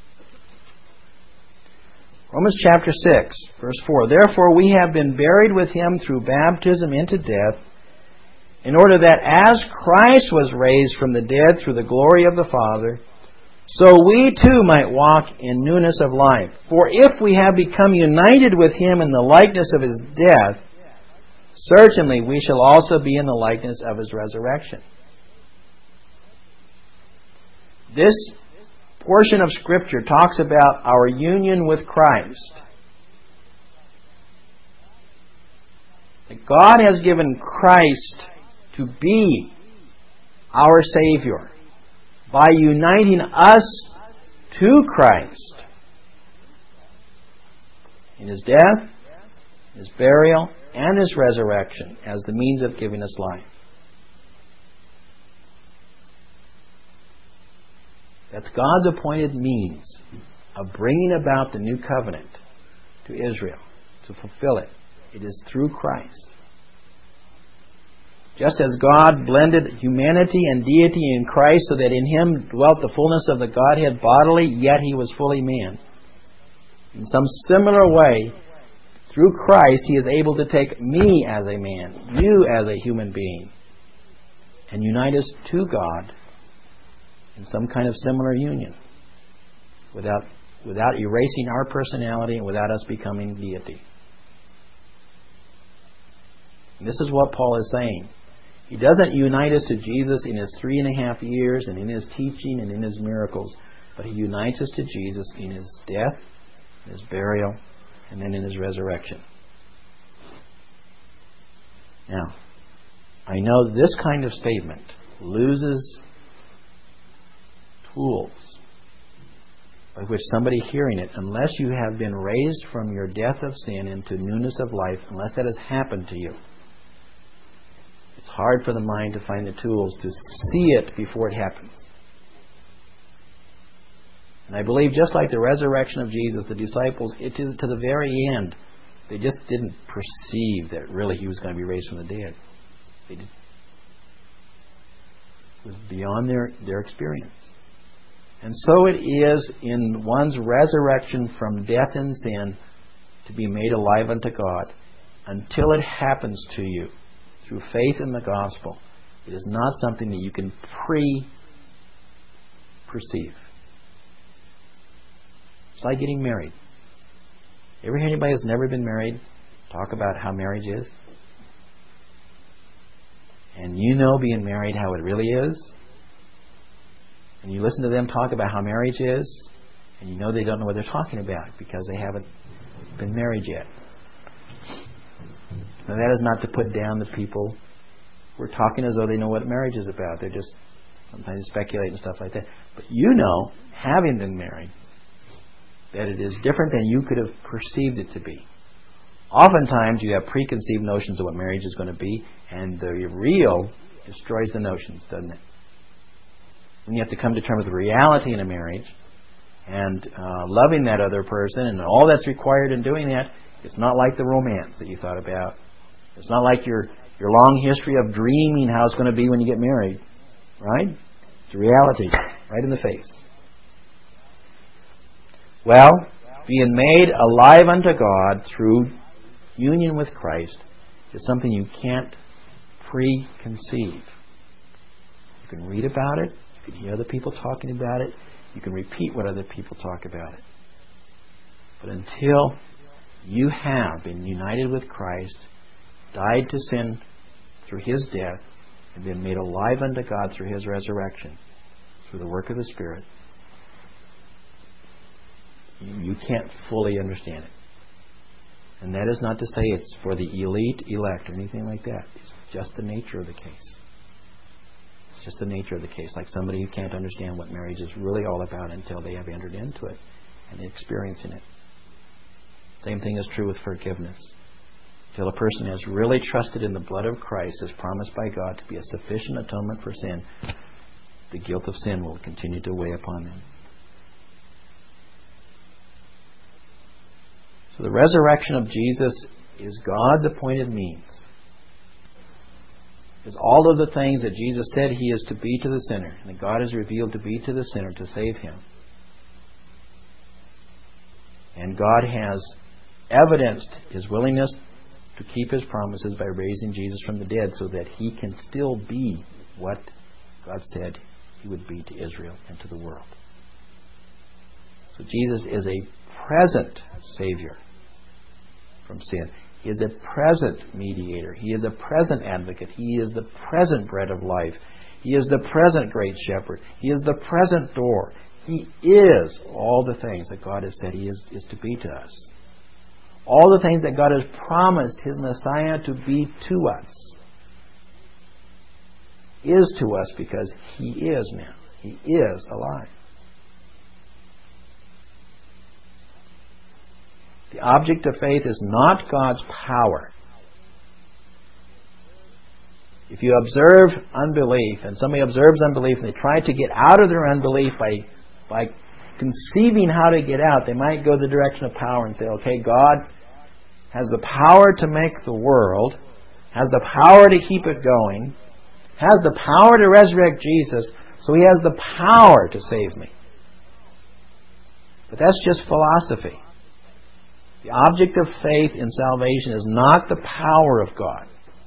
Romans chapter 6, verse 4. Therefore we have been buried with Him through baptism into death, in order that as Christ was raised from the dead through the glory of the Father, so we too might walk in newness of life. For if we have become united with Him in the likeness of His death, certainly we shall also be in the likeness of His resurrection. This portion of Scripture talks about our union with Christ. That God has given Christ to be our Savior by uniting us to Christ in His death, His burial, and His resurrection as the means of giving us life. That's God's appointed means of bringing about the new covenant to Israel, to fulfill it. It is through Christ. Just as God blended humanity and deity in Christ so that in Him dwelt the fullness of the Godhead bodily, yet He was fully man. In some similar way, through Christ, He is able to take me as a man, you as a human being, and unite us to God in some kind of similar union without erasing our personality and without us becoming deity. And this is what Paul is saying. He doesn't unite us to Jesus in His 3.5 years and in His teaching and in His miracles, but He unites us to Jesus in His death, His burial, and then in His resurrection. Now, I know this kind of statement loses tools by which somebody hearing it, unless you have been raised from your death of sin into newness of life, unless that has happened to you, it's hard for the mind to find the tools to see it before it happens. And I believe just like the resurrection of Jesus, the disciples, to the very end, they just didn't perceive that really He was going to be raised from the dead. It was beyond their experience. And so it is in one's resurrection from death and sin to be made alive unto God. Until it happens to you through faith in the gospel, it is not something that you can perceive. It's like getting married. Ever hear anybody who's never been married talk about how marriage is? And you know being married how it really is. And you listen to them talk about how marriage is, and you know they don't know what they're talking about because they haven't been married yet. Now that is not to put down the people who are talking as though they know what marriage is about. They're just sometimes speculating and stuff like that. But you know, having been married, that it is different than you could have perceived it to be. Oftentimes you have preconceived notions of what marriage is going to be, and the real destroys the notions, doesn't it? When you have to come to terms with reality in a marriage and loving that other person and all that's required in doing that, it's not like the romance that you thought about. It's not like your long history of dreaming how it's going to be when you get married. Right? It's reality. Right in the face. Well, being made alive unto God through union with Christ is something you can't preconceive. You can read about it. You can hear other people talking about it. You can repeat what other people talk about it. But until you have been united with Christ, died to sin through His death, and been made alive unto God through His resurrection, through the work of the Spirit, you can't fully understand it. And that is not to say it's for the elite, elect, or anything like that. It's just the nature of the case. It's just the nature of the case. Like somebody who can't understand what marriage is really all about until they have entered into it and experiencing it. Same thing is true with forgiveness. Till a person has really trusted in the blood of Christ as promised by God to be a sufficient atonement for sin, the guilt of sin will continue to weigh upon them. So the resurrection of Jesus is God's appointed means. Is all of the things that Jesus said He is to be to the sinner, and that God has revealed to be to the sinner to save him. And God has evidenced His willingness to keep His promises by raising Jesus from the dead so that He can still be what God said He would be to Israel and to the world. So Jesus is a present Savior from sin. He is a present mediator. He is a present advocate. He is the present bread of life. He is the present great shepherd. He is the present door. He is all the things that God has said He is to be to us. All the things that God has promised His Messiah to be to us. Is to us because He is now. He is alive. The object of faith is not God's power. If you observe unbelief, and somebody observes unbelief and they try to get out of their unbelief by conceiving how to get out, they might go the direction of power and say, okay, God has the power to make the world, has the power to keep it going, has the power to resurrect Jesus, so He has the power to save me. But that's just philosophy. The object of faith in salvation is not the power of God.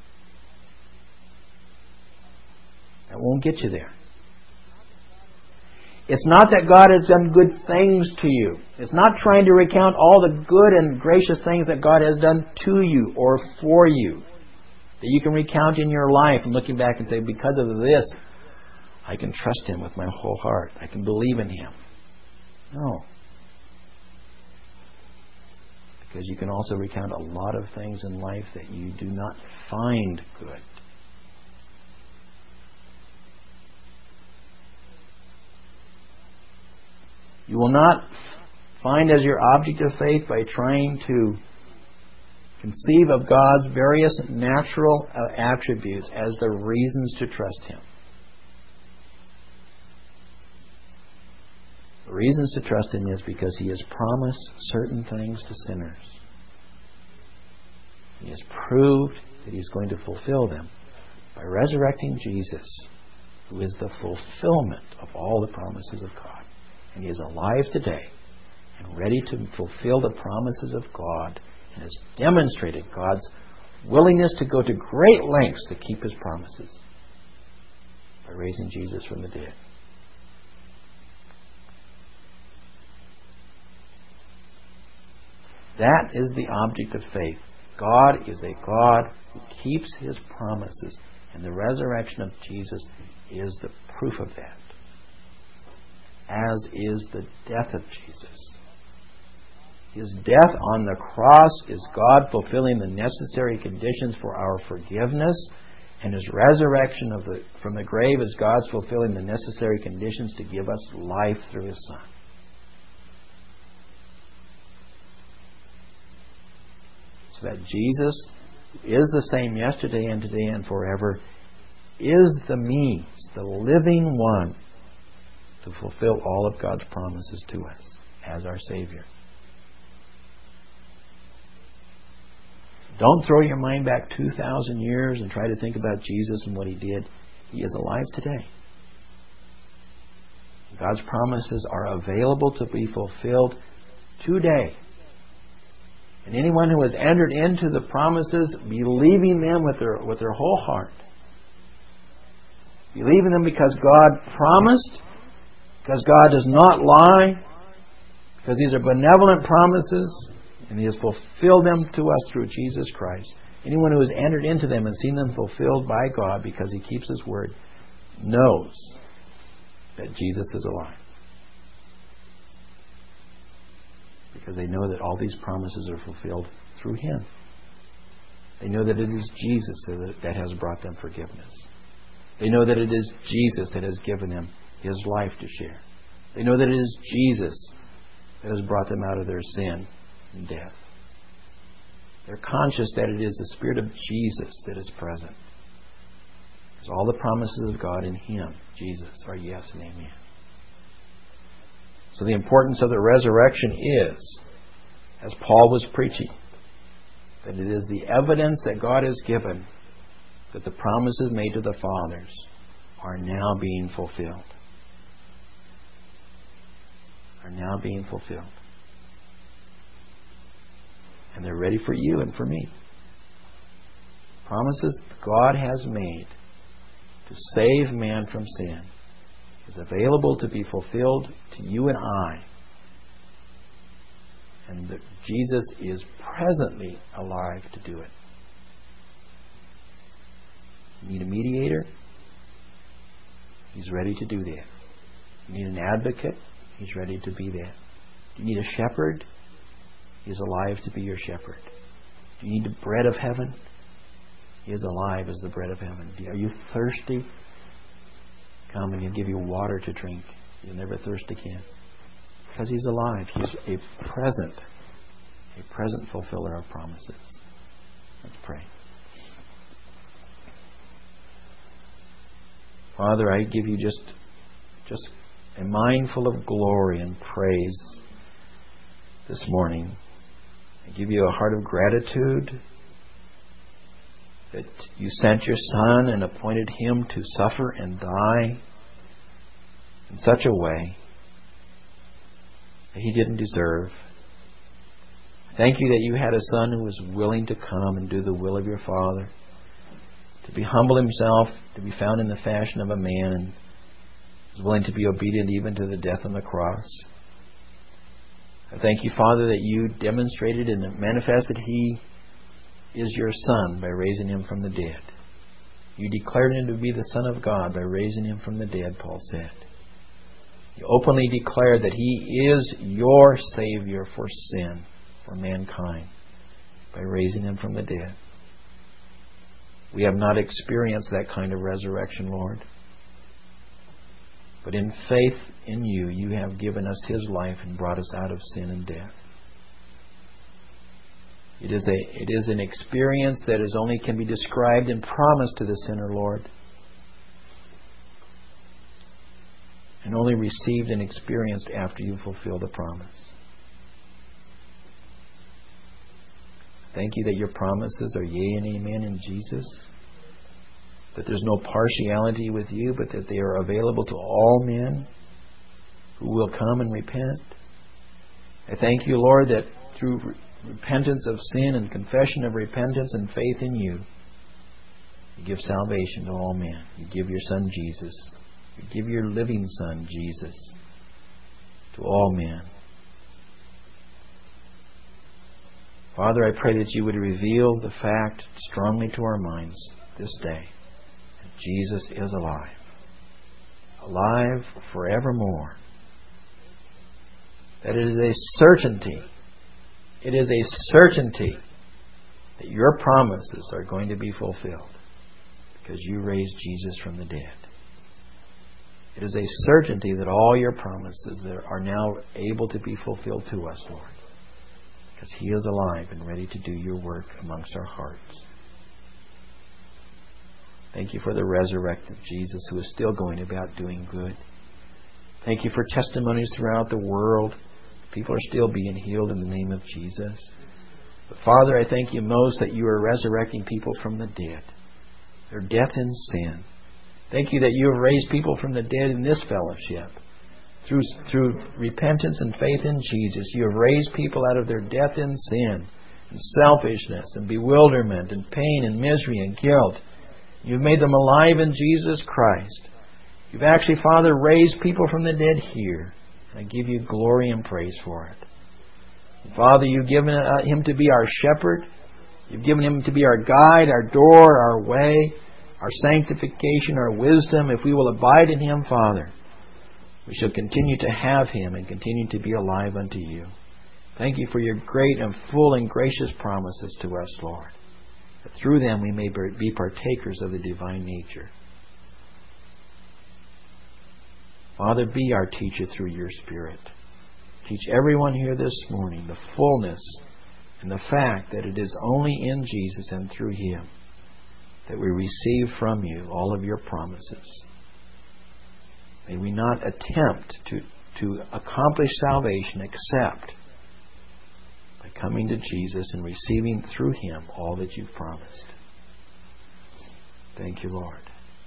That won't get you there. It's not that God has done good things to you. It's not trying to recount all the good and gracious things that God has done to you or for you, that you can recount in your life and looking back and say, because of this, I can trust Him with my whole heart. I can believe in Him. No. Because you can also recount a lot of things in life that you do not find good. You will not find as your object of faith by trying to conceive of God's various natural attributes as the reasons to trust Him. The reasons to trust Him is because He has promised certain things to sinners. He has proved that He's going to fulfill them by resurrecting Jesus, who is the fulfillment of all the promises of God. And He is alive today and ready to fulfill the promises of God and has demonstrated God's willingness to go to great lengths to keep His promises by raising Jesus from the dead. That is the object of faith. God is a God who keeps His promises, and the resurrection of Jesus is the proof of that, as is the death of Jesus. His death on the cross is God fulfilling the necessary conditions for our forgiveness, and His resurrection from the grave is God's fulfilling the necessary conditions to give us life through His Son. So that Jesus, who is the same yesterday and today and forever, is the means, the living one, to fulfill all of God's promises to us as our Savior. Don't throw your mind back 2,000 years and try to think about Jesus and what He did. He is alive today. God's promises are available to be fulfilled today. And anyone who has entered into the promises, believing them with their whole heart, believing them because God promised, because God does not lie, because these are benevolent promises, and He has fulfilled them to us through Jesus Christ. Anyone who has entered into them and seen them fulfilled by God because He keeps His word knows that Jesus is alive. Because they know that all these promises are fulfilled through Him. They know that it is Jesus that has brought them forgiveness. They know that it is Jesus that has given them His life to share. They know that it is Jesus that has brought them out of their sin and death. They're conscious that it is the Spirit of Jesus that is present. Because all the promises of God in Him, Jesus, are yes and amen. So the importance of the resurrection is, as Paul was preaching, that it is the evidence that God has given that the promises made to the fathers are now being fulfilled. Are now being fulfilled. And they're ready for you and for me. promises God has made to save man from sin is available to be fulfilled to you and I. And that Jesus is presently alive to do it. You need a mediator? He's ready to do that. You need an advocate? He's ready to be that. Do you need a shepherd? He's alive to be your shepherd. Do you need the bread of heaven? He is alive as the bread of heaven. Are you thirsty? Come and He'll give you water to drink. You'll never thirst again. Because He's alive. He's a present fulfiller of promises. Let's pray. Father, I give you just a mind full of glory and praise this morning. I give you a heart of gratitude that you sent your Son and appointed Him to suffer and die in such a way that He didn't deserve. Thank you that you had a Son who was willing to come and do the will of your Father, to be humble Himself, to be found in the fashion of a man, and was willing to be obedient even to the death on the cross. I thank you, Father, that you demonstrated and manifested He is your Son by raising Him from the dead. You declared Him to be the Son of God by raising Him from the dead, Paul said. You openly declared that He is your Savior for sin, for mankind, by raising Him from the dead. We have not experienced that kind of resurrection, Lord. But in faith in you, you have given us His life and brought us out of sin and death. It is an experience that only can be described and promised to the sinner, Lord, and only received and experienced after you fulfill the promise. Thank you that your promises are yea and amen in Jesus, that there's no partiality with you, but that they are available to all men who will come and repent. I thank you, Lord, that through repentance of sin and confession of repentance and faith in you, you give salvation to all men. You give your Son Jesus. You give your living Son Jesus to all men. Father, I pray that you would reveal the fact strongly to our minds this day that Jesus is alive. Alive forevermore. That it is a certainty. It is a certainty that your promises are going to be fulfilled because you raised Jesus from the dead. It is a certainty that all your promises that are now able to be fulfilled to us, Lord, because He is alive and ready to do your work amongst our hearts. Thank you for the resurrected Jesus who is still going about doing good. Thank you for testimonies throughout the world. People are still being healed in the name of Jesus. But Father, I thank you most that you are resurrecting people from the dead. Their death in sin. Thank you that you have raised people from the dead in this fellowship. Through repentance and faith in Jesus, you have raised people out of their death in sin, and selfishness, and bewilderment, and pain, and misery, and guilt. You've made them alive in Jesus Christ. You've actually, Father, raised people from the dead here. I give you glory and praise for it. And Father, you've given Him to be our shepherd. You've given Him to be our guide, our door, our way, our sanctification, our wisdom. If we will abide in Him, Father, we shall continue to have Him and continue to be alive unto you. Thank you for your great and full and gracious promises to us, Lord, that through them we may be partakers of the divine nature. Father, be our teacher through your Spirit. Teach everyone here this morning the fullness and the fact that it is only in Jesus and through Him that we receive from you all of your promises. May we not attempt to accomplish salvation except by coming to Jesus and receiving through Him all that you've promised. Thank you, Lord.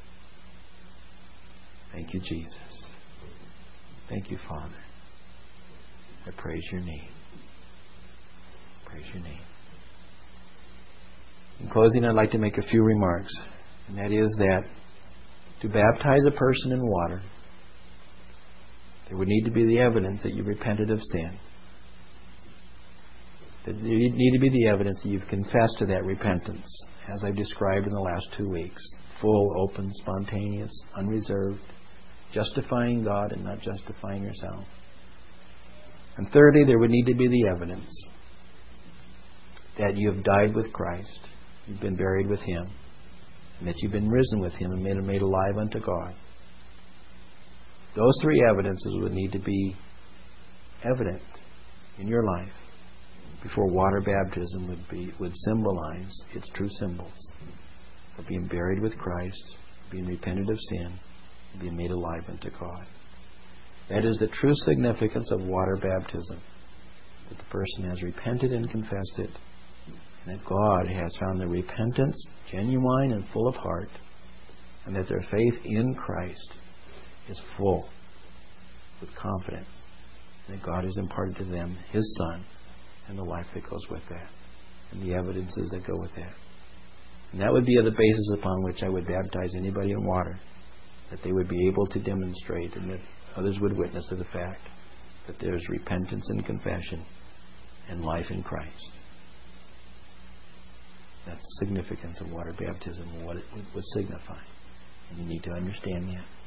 Thank you, Jesus. Thank you, Father. I praise your name. Praise your name. In closing, I'd like to make a few remarks. And that is that to baptize a person in water, there would need to be the evidence that you've repented of sin. There would need to be the evidence that you've confessed to that repentance, as I've described in the last 2 weeks. Full, open, spontaneous, unreserved, justifying God and not justifying yourself. And thirdly, there would need to be the evidence that you have died with Christ, you've been buried with Him, and that you've been risen with Him and made alive unto God. Those three evidences would need to be evident in your life before water baptism would symbolize its true symbols of being buried with Christ, being repentant of sin, and being made alive unto God. That is the true significance of water baptism, that the person has repented and confessed it, and that God has found their repentance genuine and full of heart, and that their faith in Christ is full with confidence, and that God has imparted to them His Son and the life that goes with that, and the evidences that go with that. And that would be the basis upon which I would baptize anybody in water, that they would be able to demonstrate and that others would witness to the fact that there's repentance and confession and life in Christ. That's the significance of water baptism and what it would signify. And you need to understand that.